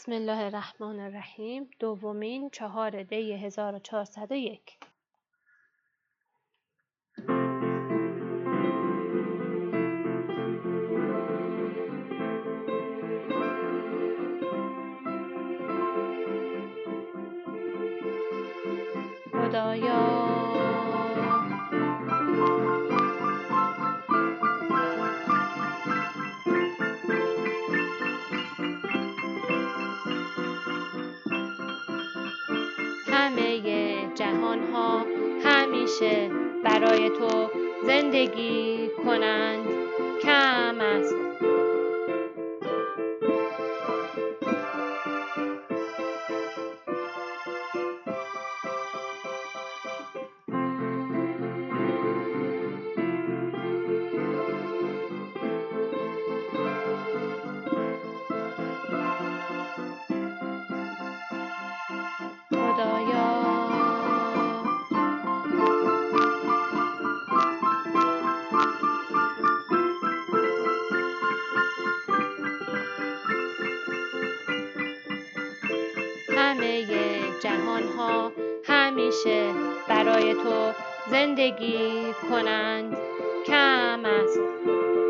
بسم الله الرحمن الرحیم. دومین 4 دی 1401. خدایا همه جهان ها همیشه برای تو زندگی کنند، کم است خدایا همه جهان ها همیشه برای تو زندگی کنند، کم است